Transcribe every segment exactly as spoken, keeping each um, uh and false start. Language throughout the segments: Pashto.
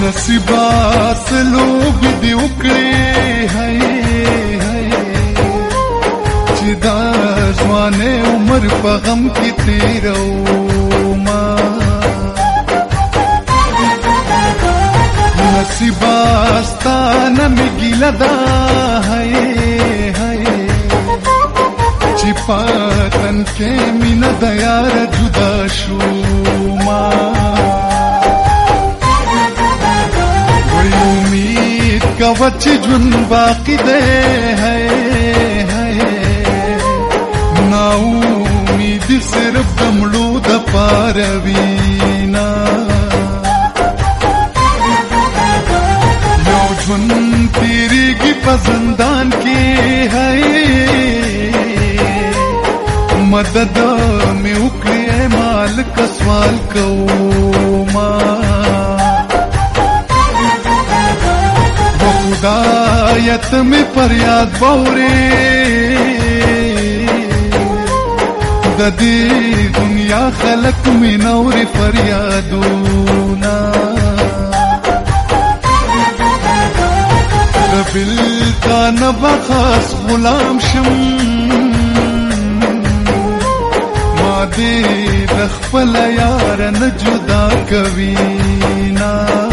نصیبات لوب دی وکړي هاي هاي چې دا ځوانه عمر په غم کې تیرو ما نصیباستانه می ګیله دا هاي هاي چې پاتن کې مینا د یار جدا شو ما کوا چې جون باقی ده ہے ہے نا امید صرف دمړو د پاروینا یو جون تیریږي په زندان کې ہے مدد مې وکړې مالک سوال کوما خدایت میں فریاد باورے د دې دنیا خلق میں نور فریادونا ربل کا نبخاس غلام شم ما دې د خپل یار نه جدا کوینا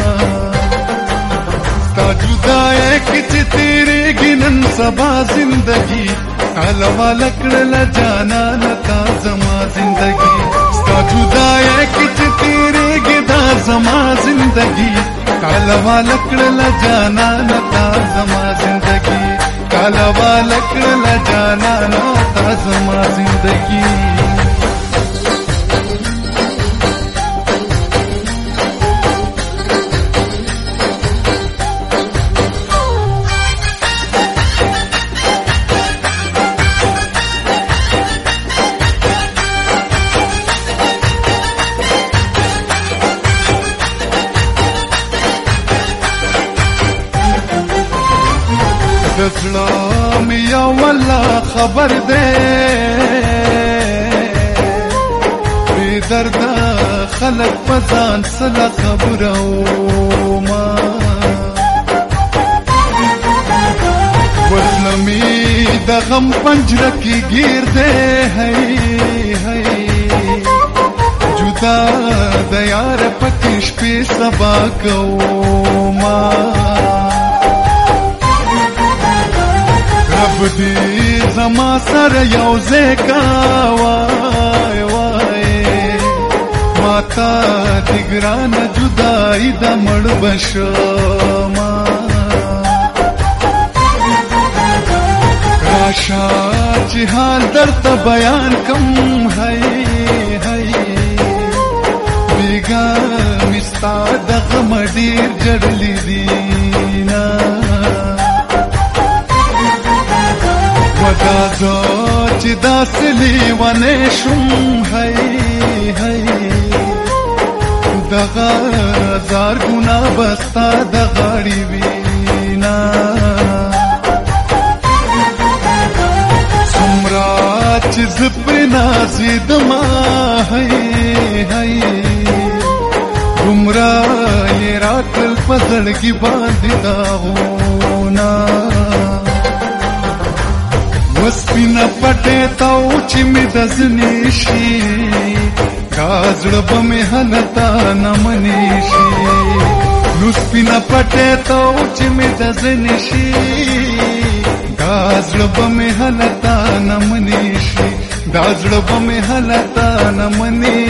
جدا ایک چې تیرېږي نن سبا زندگی کاله والا کړله جانا نتا زما زندگی ستا جدا ایک چې تیرېږي دا زما زندگی کاله والا کړله جانا نتا زما زندگی کاله والا کړله جانا نتا زما زندگی دزړه مې یو الله خبر ده بې درده خلک په ځان سره خبره وما وصله مې د غم پنجره کې ګیر ده هی هی جدا د یار پکې شپې سبا کوما رب دې زما سره یو ځای کا وای وای ماتا دې ګرانه جدائی د مړ بشما راشه چې حال درته بیان کم هی هی بیګا مستا د غم ډیر جړلې دینا ودا زو چې داسلی ونه شم هی هی دغه زار ګنا بستا د غاړي وینا سمرا چې زپر نازید ما هی هی گمراه یې راتل پزړګي باندې داغونا وسپینا پټه تاو چې می دزنی شي کازړه به می حالتا نمنی شي نو سپینا پټه تاو چې می دزنی شي کازړه به می حالتا نمنی شي دازړه به می حالتا نمنی